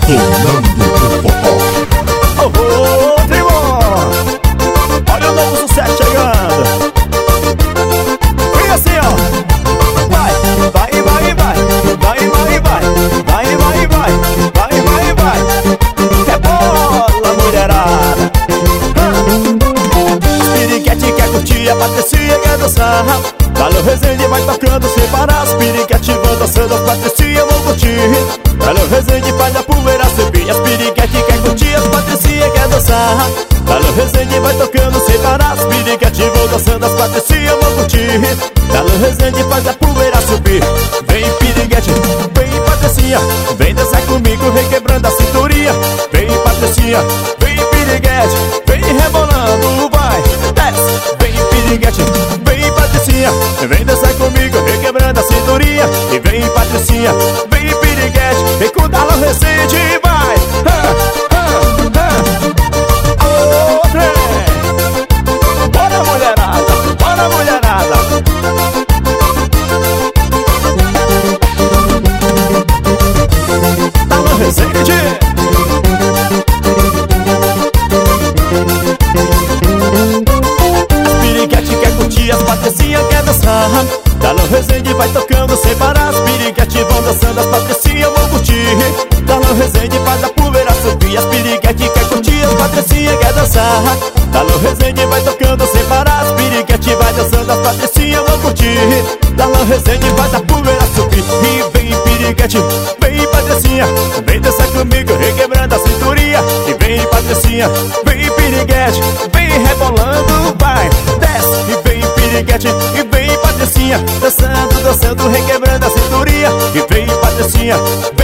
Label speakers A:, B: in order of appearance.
A: Detonando o forró.
B: Ô, Tribom, olha o novo sucesso chegando. Vem assim, ó. Vai, vai, vai, vai. Vai, vai, vai. Vai, vai, vai. Vai, vai, vai. Rebola, mulherada. Piriguete quer curtir, a Patricinha quer dançar. Valeu, Resende vai tocando sem parar. As piriguete vão dançando, as Patricinha vão curtir. Valeu, Resende faz a poeira subir. As piriguete quer curtir, as Patricinha quer dançar. Valeu, Resende vai tocando sem parar. As piriguete vão dançando, as Patricinha vão curtir. Valeu, Resende faz a poeira subir. Vem, piriguete, vem, Patricinha, vem dançar comigo, requebrando a cinturinha. Vem, Patricinha, vem, piriguete, vem rebolando, vai, desce. Vem, piriguete, vem, Patricinha, vem dançar comigo, requebrando a cinturinha. E vem, Patricinha, vem, piriguete, vem com Darlan Resende, vai. Ô, trem, bora, mulherada, bora, mulherada. Darlan Resende. As Patricinha quer dançar. Darlan Resende vai tocando sem parar. As piriguete vão dançando, as Patricinha vão curtir. Darlan Resende faz a poeira subir. As piriguete quer curtir, as Patricinha quer dançar. Darlan Resende vai tocando sem parar. As piriguete vai dançando, as Patricinha vão curtir. Darlan Resende faz a poeira subir. E vem, piriguete, vem, Patricinha, vem dançar comigo, requebrando a cinturinha. E vem, Patricinha, vem, piriguete, vem rebolando, vai, desce. E vem, piriguete, e vem, Patricinha, dançando, dançando, requebrando a cinturinha. E vem, Patricinha,